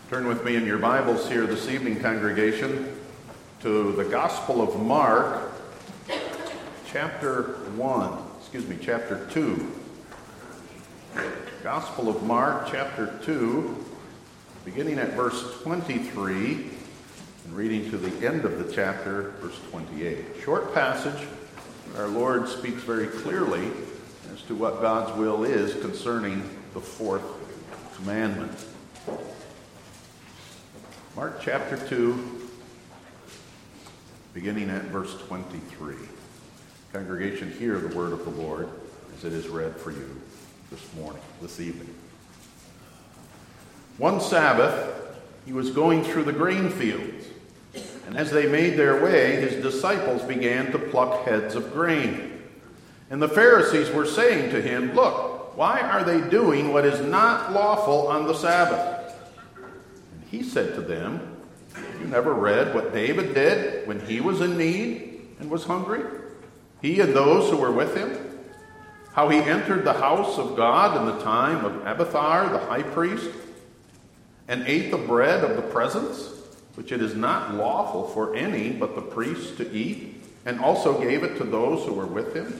Turn with me in your Bibles here this evening, congregation, to the Gospel of Mark, chapter 2. Gospel of Mark, chapter 2, beginning at verse 23, and reading to the end of the chapter, verse 28. Short passage. Our Lord speaks very clearly as to what God's will is concerning the fourth commandment. Mark chapter 2, beginning at verse 23. Congregation, hear the word of the Lord as it is read for you this evening. One Sabbath, he was going through the grain fields, and as they made their way, his disciples began to pluck heads of grain. And the Pharisees were saying to him, "Look, why are they doing what is not lawful on the Sabbath?" He said to them, "You never read what David did when he was in need and was hungry? He and those who were with him? How he entered the house of God in the time of Abiathar the high priest and ate the bread of the presence, which it is not lawful for any but the priests to eat, and also gave it to those who were with him?"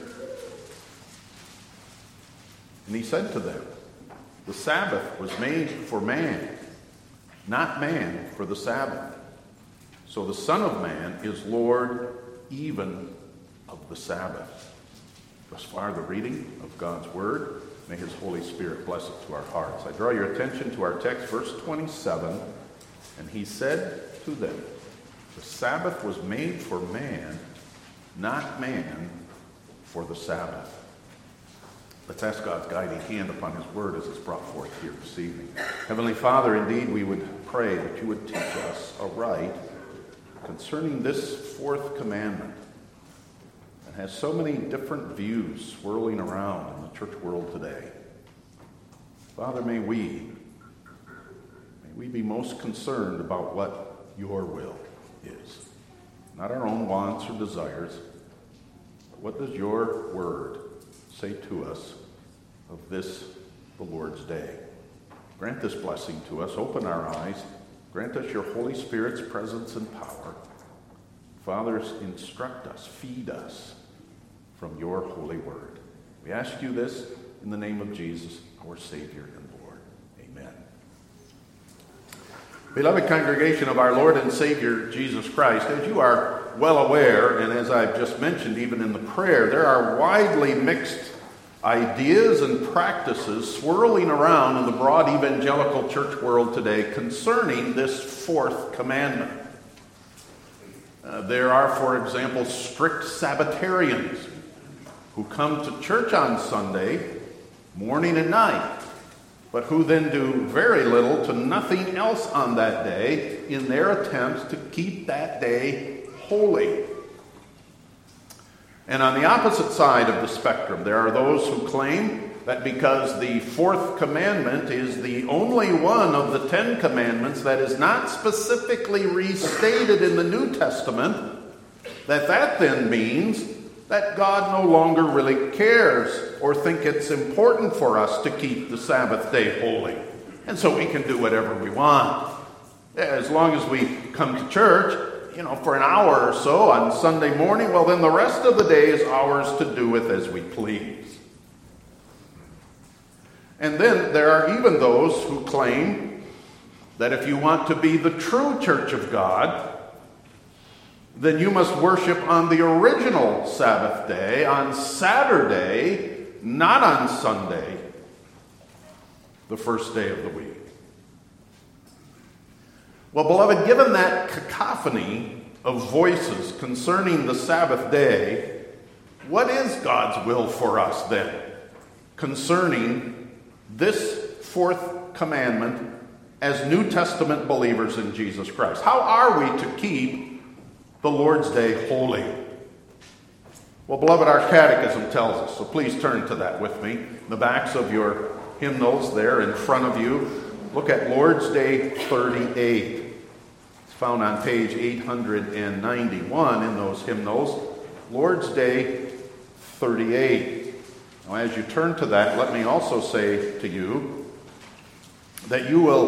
And he said to them, "The Sabbath was made for man, not man for the Sabbath. So the Son of Man is Lord even of the Sabbath." Thus far, the reading of God's Word. May His Holy Spirit bless it to our hearts. I draw your attention to our text, verse 27. And he said to them, "The Sabbath was made for man, not man for the Sabbath." Let's ask God's guiding hand upon His Word as it's brought forth here this evening. Heavenly Father, indeed we would pray that you would teach us aright concerning this fourth commandment that has so many different views swirling around in the church world today. Father, may we be most concerned about what your will is. Not our own wants or desires, but what does your word say to us of this, the Lord's day? Grant this blessing to us. Open our eyes. Grant us your Holy Spirit's presence and power. Fathers, instruct us, feed us from your holy word. We ask you this in the name of Jesus, our Savior and Lord. Amen. Beloved congregation of our Lord and Savior Jesus Christ, as you are well aware, and as I've just mentioned even in the prayer, there are widely mixed ideas and practices swirling around in the broad evangelical church world today concerning this fourth commandment. There are, for example, strict Sabbatarians who come to church on Sunday, morning and night, but who then do very little to nothing else on that day in their attempts to keep that day holy. And on the opposite side of the spectrum, there are those who claim that because the fourth commandment is the only one of the 10 commandments that is not specifically restated in the New Testament, that then means that God no longer really cares or think it's important for us to keep the Sabbath day holy. And so we can do whatever we want. As long as we come to church, for an hour or so on Sunday morning, well, then the rest of the day is ours to do with as we please. And then there are even those who claim that if you want to be the true church of God, then you must worship on the original Sabbath day, on Saturday, not on Sunday, the first day of the week. Well, beloved, given that cacophony of voices concerning the Sabbath day, what is God's will for us then concerning this fourth commandment as New Testament believers in Jesus Christ? How are we to keep the Lord's Day holy? Well, beloved, our catechism tells us, so please turn to that with me. The backs of your hymnals there in front of you. Look at Lord's Day 38. It's found on page 891 in those hymnals. Lord's Day 38. Now, as you turn to that, let me also say to you that you will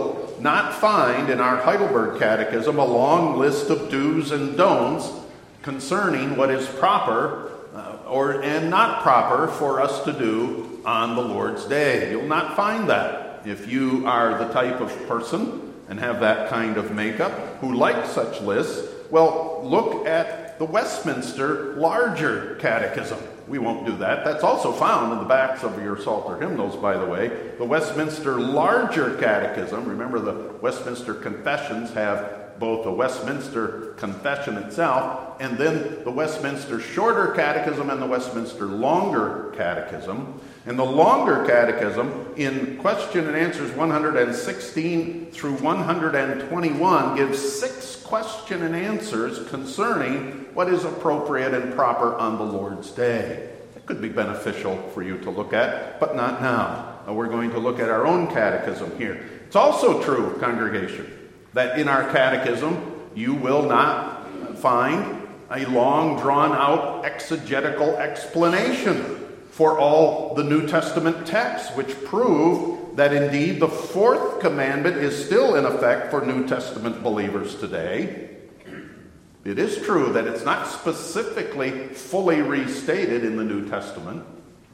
not find in our Heidelberg Catechism a long list of do's and don'ts concerning what is proper and not proper for us to do on the Lord's Day. You'll not find that. If you are the type of person and have that kind of makeup who like such lists, well, look at the Westminster Larger Catechism. We won't do that. That's also found in the backs of your Psalter hymnals, by the way. The Westminster Larger Catechism, remember the Westminster Confessions have both the Westminster Confession itself and then the Westminster Shorter Catechism and the Westminster Longer Catechism. And the Longer Catechism, in question and answers 116 through 121, gives 6 question and answers concerning what is appropriate and proper on the Lord's Day. It could be beneficial for you to look at, but not now. We're going to look at our own catechism here. It's also true, congregation, that in our catechism you will not find a long, drawn-out exegetical explanation for all the New Testament texts, which prove that indeed the 4th commandment is still in effect for New Testament believers today. It is true that it's not specifically fully restated in the New Testament,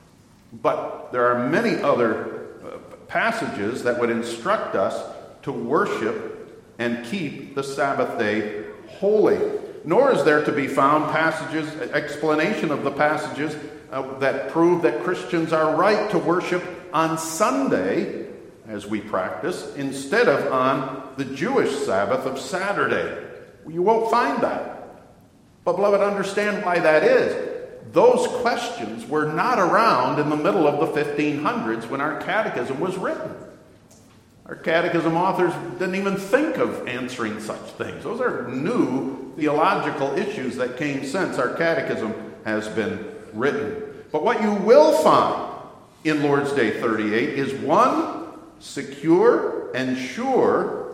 but there are many other passages that would instruct us to worship and keep the Sabbath day holy. Nor is there to be found explanation of the passages that prove that Christians are right to worship on Sunday, as we practice, instead of on the Jewish Sabbath of Saturday. You won't find that. But, beloved, understand why that is. Those questions were not around in the middle of the 1500s when our catechism was written. Our catechism authors didn't even think of answering such things. Those are new theological issues that came since our catechism has been written. But what you will find in Lord's Day 38 is one secure and sure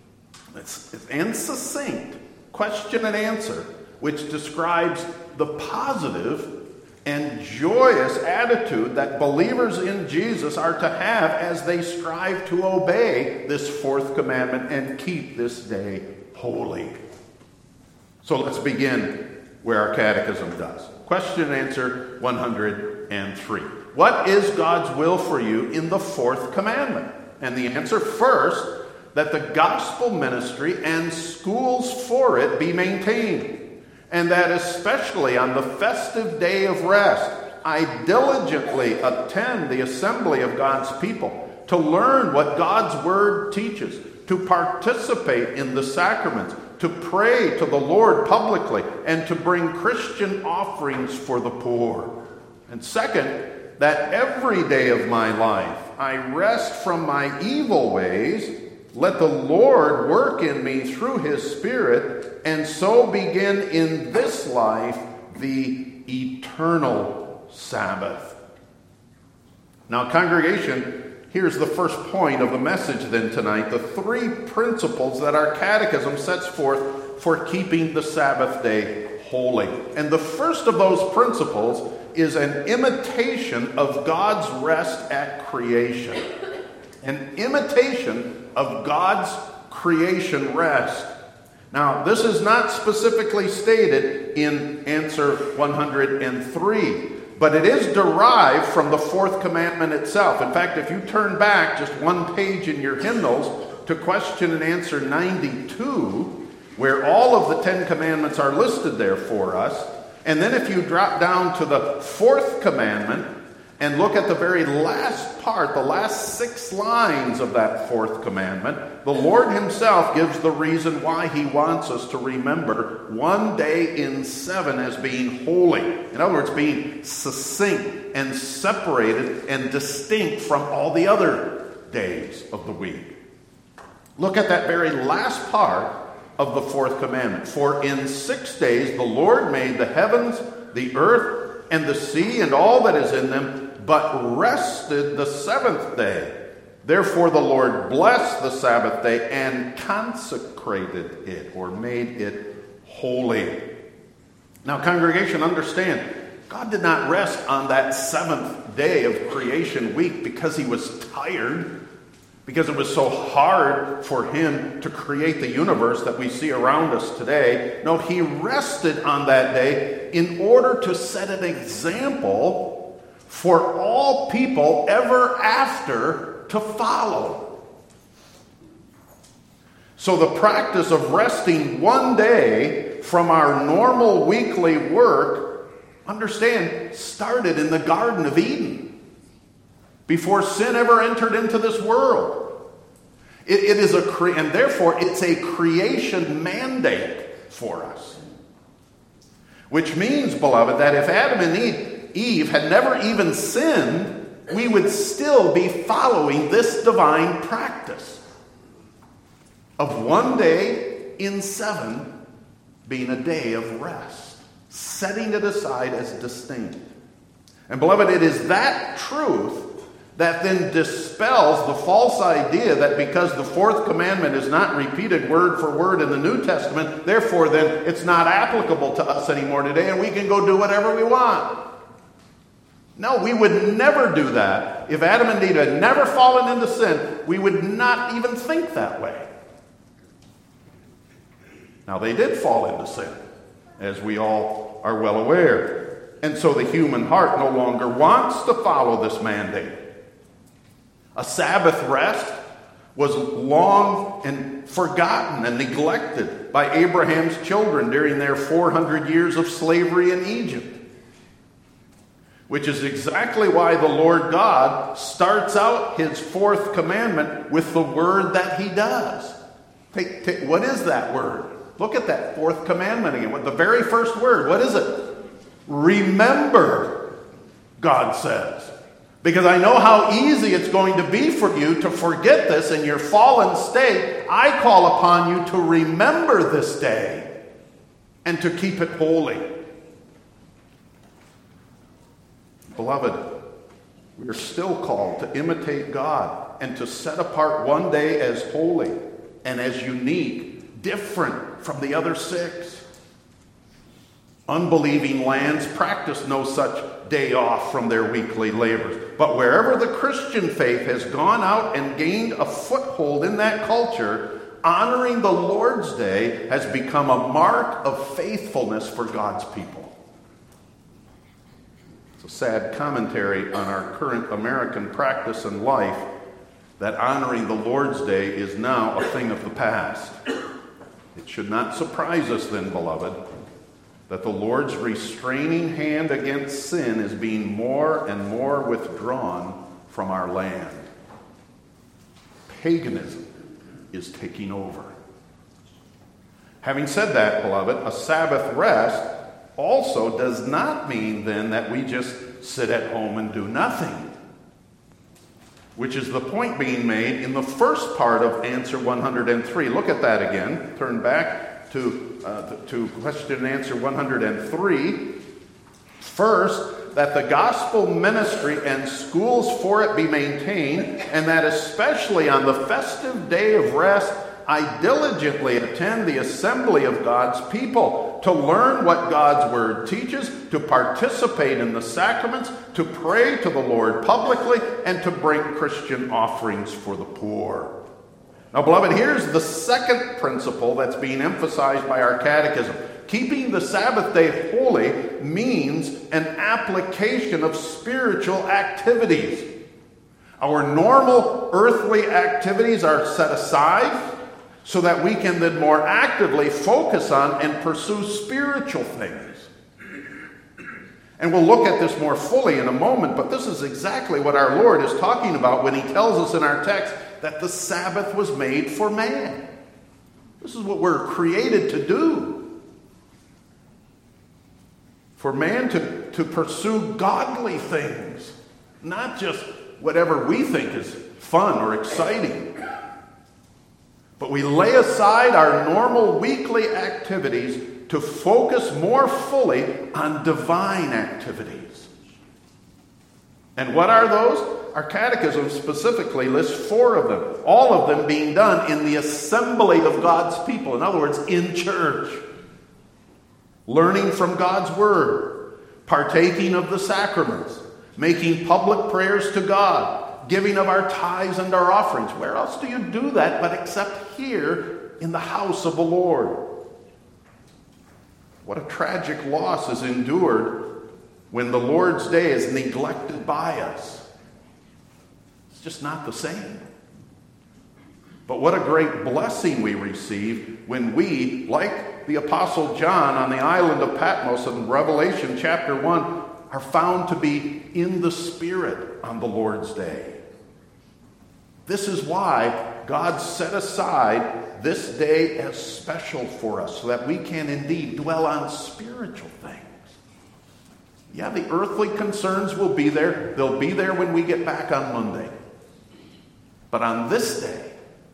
and succinct question and answer, which describes the positive and joyous attitude that believers in Jesus are to have as they strive to obey this 4th commandment and keep this day holy. So let's begin where our catechism does. Question and answer 103. What is God's will for you in the 4th commandment? And the answer first, that the gospel ministry and schools for it be maintained, and that especially on the festive day of rest, I diligently attend the assembly of God's people to learn what God's word teaches, to participate in the sacraments, to pray to the Lord publicly, and to bring Christian offerings for the poor. And second, that every day of my life I rest from my evil ways. Let the Lord work in me through his Spirit, and so begin in this life the eternal Sabbath. Now, congregation, here's the first point of the message then tonight, the 3 principles that our catechism sets forth for keeping the Sabbath day holy. And the first of those principles is an imitation of God's rest at creation. An imitation of God's creation rest. Now, this is not specifically stated in answer 103, but it is derived from the 4th commandment itself. In fact, if you turn back just one page in your hymnals to question and answer 92, where all of the 10 commandments are listed there for us, and then if you drop down to the 4th commandment and look at the very last part, the last 6 lines of that 4th commandment, the Lord himself gives the reason why he wants us to remember one day in 7 as being holy. In other words, being succinct and separated and distinct from all the other days of the week. Look at that very last part of the 4th commandment. For in 6 days the Lord made the heavens, the earth, and the sea, and all that is in them, but rested the 7th day. Therefore the Lord blessed the Sabbath day and consecrated it, or made it holy. Now, congregation, understand, God did not rest on that 7th day of creation week because he was tired, because it was so hard for him to create the universe that we see around us today. No, he rested on that day in order to set an example for all people ever after to follow. So the practice of resting one day from our normal weekly work, understand, started in the Garden of Eden, before sin ever entered into this world. It is and therefore it's a creation mandate for us. Which means, beloved, that if Adam and Eve had never even sinned, we would still be following this divine practice of one day in 7 being a day of rest, setting it aside as distinct. And beloved, it is that truth that then dispels the false idea that because the 4th commandment is not repeated word for word in the New Testament, therefore then it's not applicable to us anymore today and we can go do whatever we want. No, we would never do that. If Adam and Eve had never fallen into sin, we would not even think that way. Now, they did fall into sin, as we all are well aware. And so the human heart no longer wants to follow this mandate. A Sabbath rest was long and forgotten and neglected by Abraham's children during their 400 years of slavery in Egypt. Which is exactly why the Lord God starts out his 4th commandment with the word that he does. What is that word? Look at that 4th commandment again. The very first word, what is it? Remember, God says. Because I know how easy it's going to be for you to forget this in your fallen state. I call upon you to remember this day and to keep it holy. Beloved, we are still called to imitate God and to set apart one day as holy and as unique, different from the other 6. Unbelieving lands practice no such day off from their weekly labors. But wherever the Christian faith has gone out and gained a foothold in that culture, honoring the Lord's Day has become a mark of faithfulness for God's people. It's a sad commentary on our current American practice and life that honoring the Lord's Day is now a thing of the past. It should not surprise us then, beloved, that the Lord's restraining hand against sin is being more and more withdrawn from our land. Paganism is taking over. Having said that, beloved, a Sabbath rest also does not mean then that we just sit at home and do nothing, which is the point being made in the first part of answer 103. Look at that again. Turn back to question and answer 103. First, that the gospel ministry and schools for it be maintained, and that especially on the festive day of rest, I diligently attend the assembly of God's people to learn what God's word teaches, to participate in the sacraments, to pray to the Lord publicly, and to bring Christian offerings for the poor. Now, beloved, here's the second principle that's being emphasized by our catechism. Keeping the Sabbath day holy means an application of spiritual activities. Our normal earthly activities are set aside so that we can then more actively focus on and pursue spiritual things. And we'll look at this more fully in a moment, but this is exactly what our Lord is talking about when he tells us in our text that the Sabbath was made for man. This is what we're created to do. For man to pursue godly things, not just whatever we think is fun or exciting. But we lay aside our normal weekly activities to focus more fully on divine activities. And what are those? Our catechism specifically lists 4 of them, all of them being done in the assembly of God's people. In other words, in church. Learning from God's word, partaking of the sacraments, making public prayers to God, giving of our tithes and our offerings. Where else do you do that but except here in the house of the Lord? What a tragic loss is endured when the Lord's day is neglected by us. It's just not the same. But what a great blessing we receive when we, like the Apostle John on the island of Patmos in Revelation chapter 1, are found to be in the Spirit on the Lord's day. This is why God set aside this day as special for us, so that we can indeed dwell on spiritual things. Yeah, the earthly concerns will be there. They'll be there when we get back on Monday. But on this day,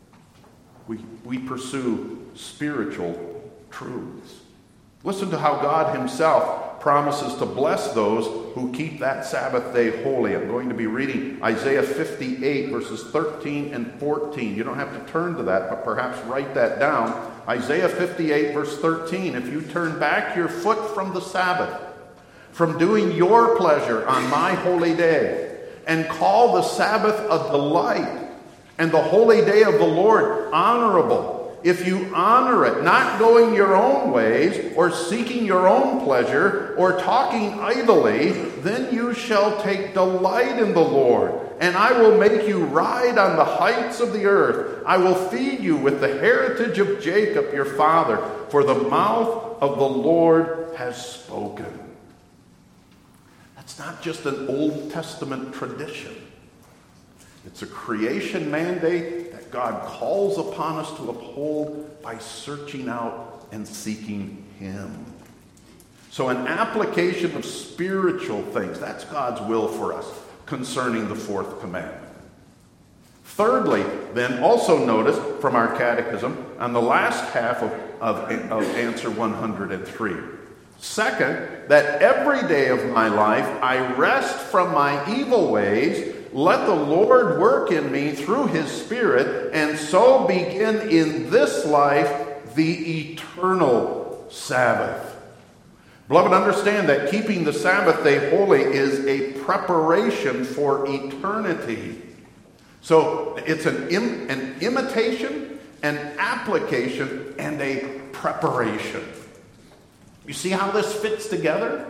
we pursue spiritual truths. Listen to how God himself promises to bless those who keep that Sabbath day holy. I'm going to be reading Isaiah 58, verses 13 and 14. You don't have to turn to that, but perhaps write that down. Isaiah 58, verse 13. If you turn back your foot from the Sabbath, from doing your pleasure on my holy day, and call the Sabbath a delight, and the holy day of the Lord honorable, if you honor it, not going your own ways, or seeking your own pleasure, or talking idly, then you shall take delight in the Lord, and I will make you ride on the heights of the earth. I will feed you with the heritage of Jacob your father, for the mouth of the Lord has spoken. That's not just an Old Testament tradition. It's a creation mandate that God calls upon us to uphold by searching out and seeking him. So an application of spiritual things, that's God's will for us concerning the fourth commandment. Thirdly, then, also notice from our catechism on the last half of answer 103. Second, that every day of my life I rest from my evil ways. Let the Lord work in me through his Spirit, and so begin in this life the eternal Sabbath. Beloved, understand that keeping the Sabbath day holy is a preparation for eternity. So it's an imitation, an application, and a preparation. You see how this fits together?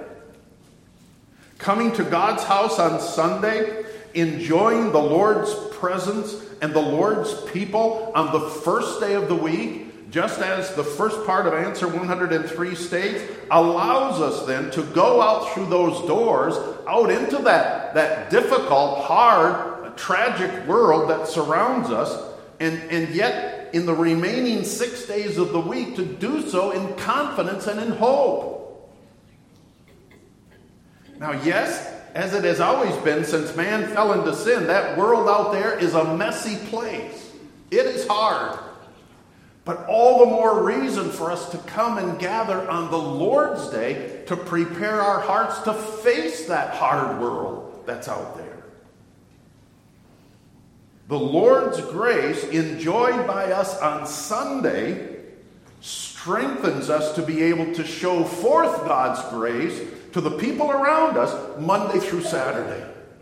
Coming to God's house on Sunday, enjoying the Lord's presence and the Lord's people on the first day of the week, just as the first part of answer 103 states, allows us then to go out through those doors, out into that difficult, hard, tragic world that surrounds us, and yet in the remaining 6 days of the week to do so in confidence and in hope. Now, yes, as it has always been since man fell into sin, that world out there is a messy place. It is hard. But all the more reason for us to come and gather on the Lord's Day to prepare our hearts to face that hard world that's out there. The Lord's grace enjoyed by us on Sunday strengthens us to be able to show forth God's grace to the people around us Monday through Saturday.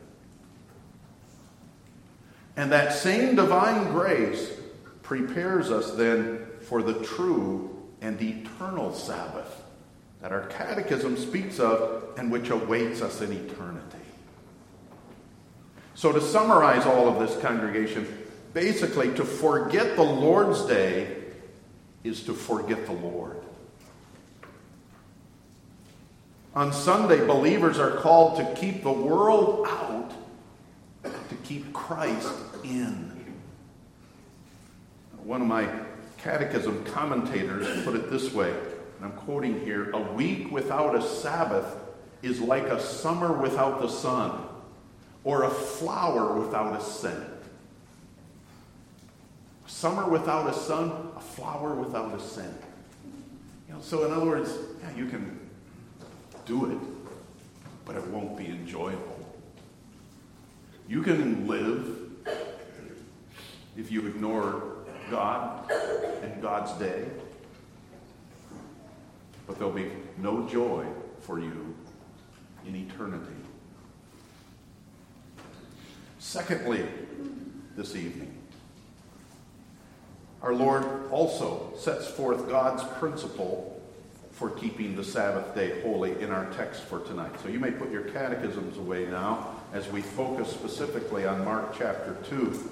And that same divine grace prepares us then for the true and eternal Sabbath that our catechism speaks of and which awaits us in eternity. So to summarize all of this, congregation, basically to forget the Lord's Day is to forget the Lord. On Sunday, believers are called to keep the world out, to keep Christ in. One of my catechism commentators put it this way, and I'm quoting here, "A week without a Sabbath is like a summer without the sun, or a flower without a scent." A summer without a sun, a flower without a scent. So in other words, yeah, you can do it, but it won't be enjoyable. You can live if you ignore God and God's day, but there'll be no joy for you in eternity. Secondly, this evening, our Lord also sets forth God's principle for keeping the Sabbath day holy in our text for tonight. So you may put your catechisms away now as we focus specifically on Mark chapter 2.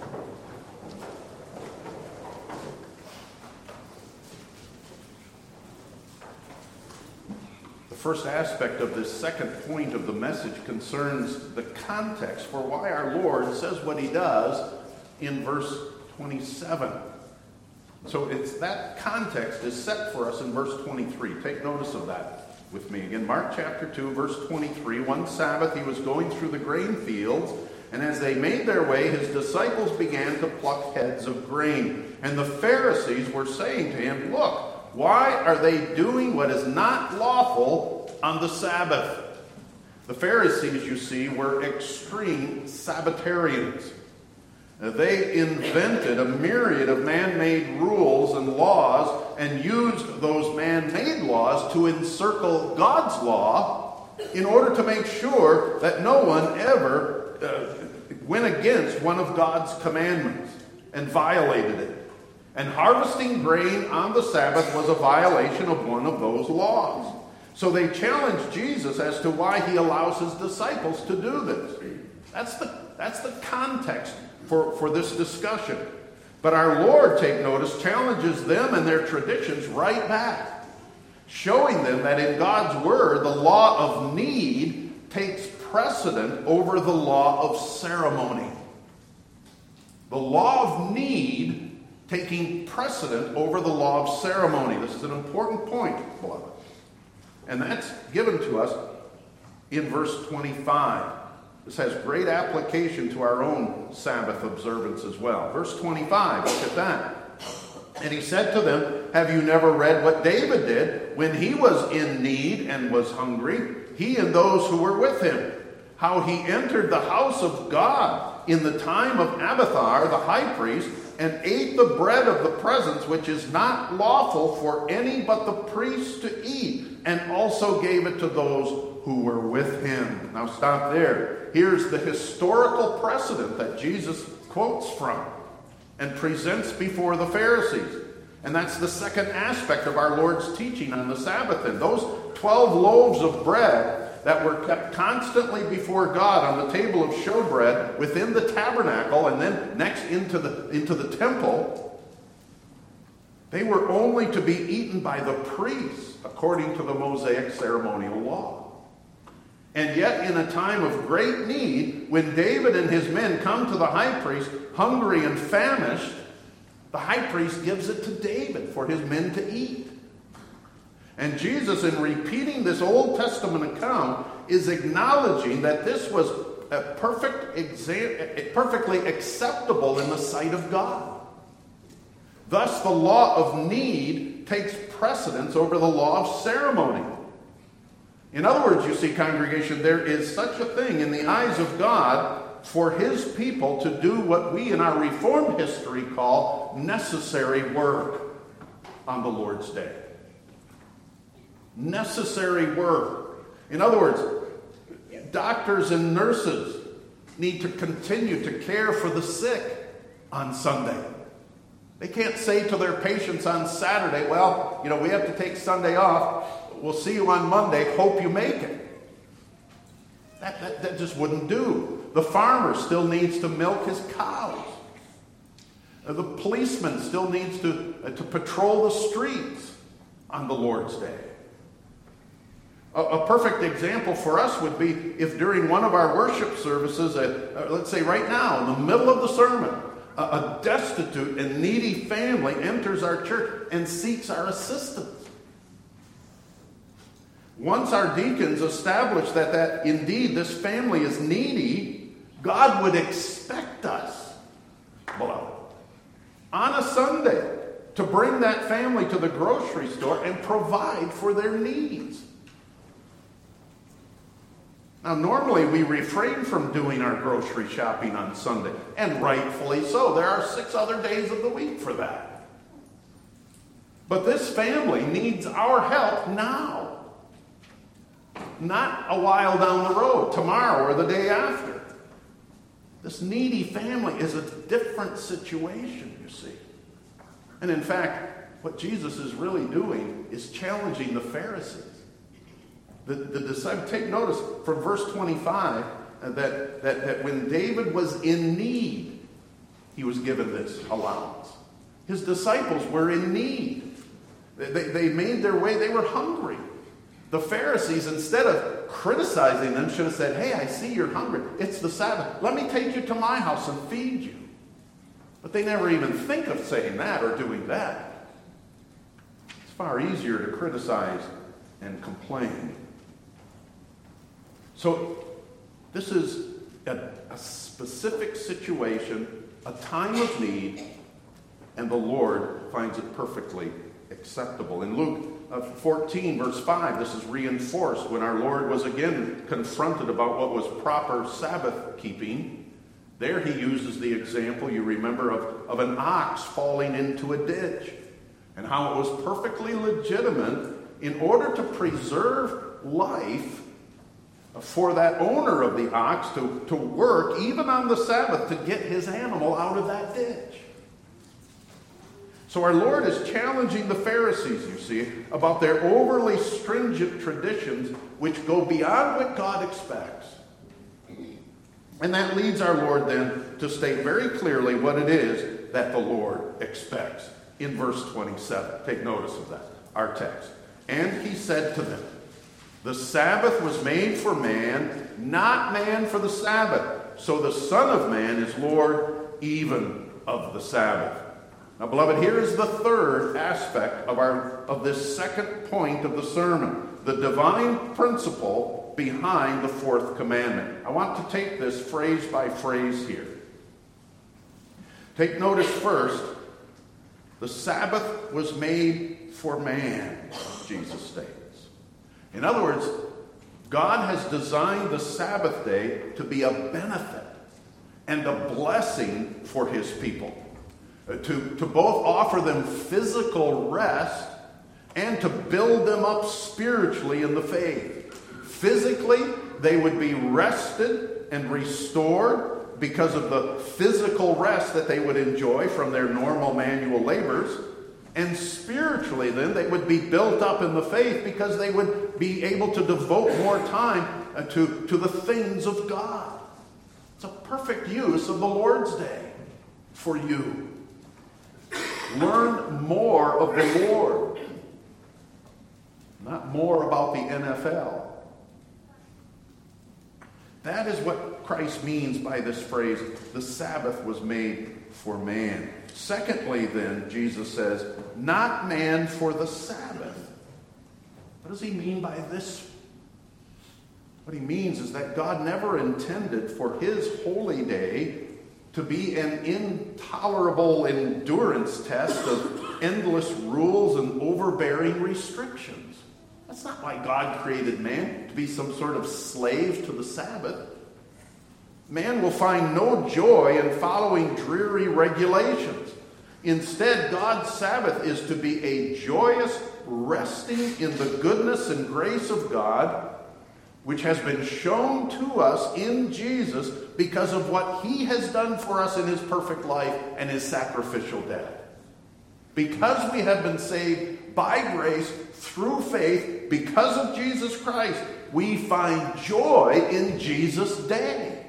The first aspect of this second point of the message concerns the context for why our Lord says what he does in verse 27. So it's that context is set for us in verse 23. Take notice of that with me again. Mark chapter 2, verse 23. One Sabbath he was going through the grain fields, and as they made their way, his disciples began to pluck heads of grain. And the Pharisees were saying to him, "Look, why are they doing what is not lawful on the Sabbath?" The Pharisees, you see, were extreme Sabbatarians. They invented a myriad of man-made rules and laws and used those man-made laws to encircle God's law in order to make sure that no one ever went against one of God's commandments and violated it. And harvesting grain on the Sabbath was a violation of one of those laws. So they challenged Jesus as to why he allows his disciples to do this. That's the context for this discussion. But our Lord, take notice, challenges them and their traditions right back, showing them that in God's word, the law of need takes precedent over the law of ceremony. The law of need taking precedent over the law of ceremony. This is an important point, beloved. And that's given to us in verse 25. This has great application to our own Sabbath observance as well. Verse 25, look at that. And he said to them, "Have you never read what David did when he was in need and was hungry, he and those who were with him? How he entered the house of God in the time of Abiathar the high priest and ate the bread of the presence, which is not lawful for any but the priest to eat, and also gave it to those who were with him." Now stop there. Here's the historical precedent that Jesus quotes from and presents before the Pharisees. And that's the second aspect of our Lord's teaching on the Sabbath. And those 12 loaves of bread that were kept constantly before God on the table of showbread within the tabernacle and then next into the temple, they were only to be eaten by the priests according to the Mosaic ceremonial law. And yet in a time of great need, when David and his men come to the high priest hungry and famished, the high priest gives it to David for his men to eat. And Jesus, in repeating this Old Testament account, is acknowledging that this was perfectly acceptable in the sight of God. Thus, the law of need takes precedence over the law of ceremony. In other words, you see, congregation, there is such a thing in the eyes of God for his people to do what we in our Reformed history call necessary work on the Lord's day. Necessary work. In other words, doctors and nurses need to continue to care for the sick on Sunday. They can't say to their patients on Saturday, "Well, we have to take Sunday off. We'll see you on Monday. Hope you make it." That just wouldn't do. The farmer still needs to milk his cows. The policeman still needs to patrol the streets on the Lord's day. A perfect example for us would be if during one of our worship services, let's say right now, in the middle of the sermon, a destitute and needy family enters our church and seeks our assistance. Once our deacons establish that indeed this family is needy, God would expect us, beloved, on a Sunday to bring that family to the grocery store and provide for their needs. Now, normally we refrain from doing our grocery shopping on Sunday, and rightfully so. There are 6 other days of the week for that. But this family needs our help now. Not a while down the road, tomorrow or the day after. This needy family is a different situation, you see. And in fact, what Jesus is really doing is challenging the Pharisees. The disciples, take notice from verse 25 that when David was in need, he was given this allowance. His disciples were in need. They made their way, they were hungry. The Pharisees, instead of criticizing them, should have said, hey, I see you're hungry. It's the Sabbath. Let me take you to my house and feed you. But they never even think of saying that or doing that. It's far easier to criticize and complain. So this is a specific situation, a time of need, and the Lord finds it perfectly acceptable. In Luke 14, verse 5, this is reinforced when our Lord was again confronted about what was proper Sabbath keeping. There he uses the example, you remember, of an ox falling into a ditch, and how it was perfectly legitimate in order to preserve life for that owner of the ox to work even on the Sabbath to get his animal out of that ditch. So our Lord is challenging the Pharisees, you see, about their overly stringent traditions which go beyond what God expects. And that leads our Lord then to state very clearly what it is that the Lord expects in verse 27. Take notice of that, our text. And he said to them, the Sabbath was made for man, not man for the Sabbath. So the Son of Man is Lord even of the Sabbath. Now, beloved, here is the third aspect of this second point of the sermon, the divine principle behind the fourth commandment. I want to take this phrase by phrase here. Take notice first, the Sabbath was made for man, Jesus states. In other words, God has designed the Sabbath day to be a benefit and a blessing for his people. To both offer them physical rest and to build them up spiritually in the faith. Physically, they would be rested and restored because of the physical rest that they would enjoy from their normal manual labors. And spiritually, then, they would be built up in the faith because they would be able to devote more time to the things of God. It's a perfect use of the Lord's Day for you. Learn more of the Lord, not more about the NFL. That is what Christ means by this phrase, the Sabbath was made for man. Secondly, then, Jesus says, not man for the Sabbath. What does he mean by this? What he means is that God never intended for his holy day to be an intolerable endurance test of endless rules and overbearing restrictions. That's not why God created man, to be some sort of slave to the Sabbath. Man will find no joy in following dreary regulations. Instead, God's Sabbath is to be a joyous resting in the goodness and grace of God, which has been shown to us in Jesus because of what he has done for us in his perfect life and his sacrificial death. Because we have been saved by grace through faith, because of Jesus Christ, we find joy in Jesus' day.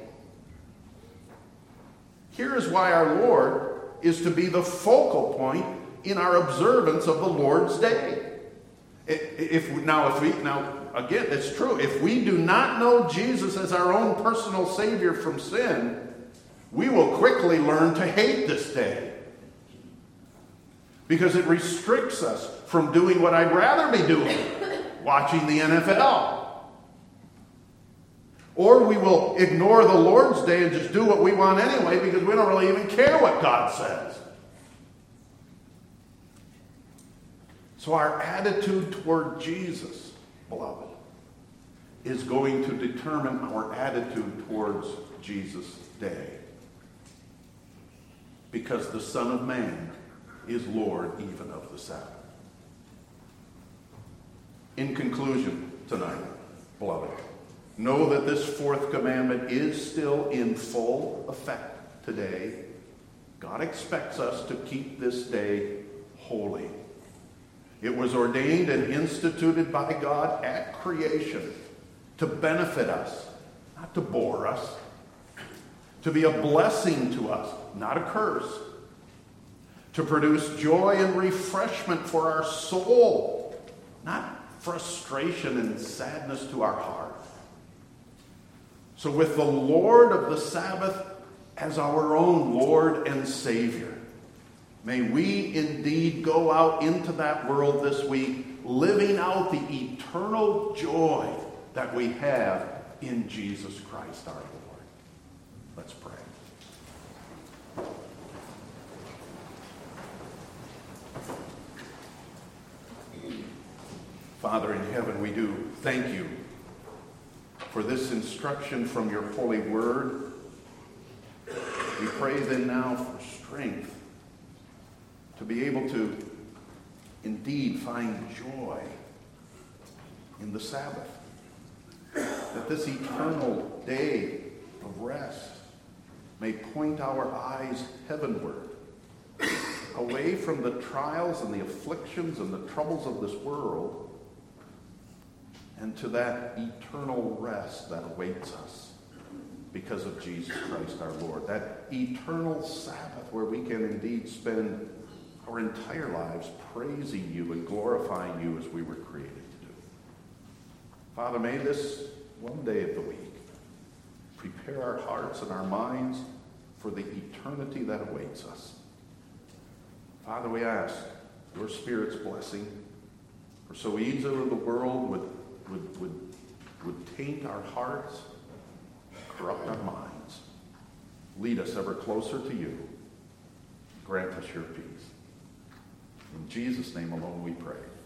Here is why our Lord is to be the focal point in our observance of the Lord's day. Again, it's true. If we do not know Jesus as our own personal Savior from sin, we will quickly learn to hate this day. Because it restricts us from doing what I'd rather be doing, watching the NFL. Or we will ignore the Lord's Day and just do what we want anyway because we don't really even care what God says. So our attitude toward Jesus, beloved, is going to determine our attitude towards Jesus' day. Because the Son of Man is Lord even of the Sabbath. In conclusion tonight, beloved, Know that this fourth commandment is still in full effect today. God expects us to keep this day holy. It was ordained and instituted by God at creation to benefit us, not to bore us, to be a blessing to us, not a curse, to produce joy and refreshment for our soul, not frustration and sadness to our heart. So with the Lord of the Sabbath as our own Lord and Savior, may we indeed go out into that world this week living out the eternal joy that we have in Jesus Christ our Lord. Let's pray. Father in heaven, we do thank you for this instruction from your holy word. We pray then now for strength to be able to indeed find joy in the Sabbath. That this eternal day of rest may point our eyes heavenward, away from the trials and the afflictions and the troubles of this world, and to that eternal rest that awaits us because of Jesus Christ our Lord. That eternal Sabbath where we can indeed spend our entire lives praising you and glorifying you as we were created to do. Father, may this one day of the week prepare our hearts and our minds for the eternity that awaits us. Father, we ask your Spirit's blessing, for so easily the world would taint our hearts, corrupt our minds. Lead us ever closer to you. Grant us your peace. In Jesus' name alone we pray.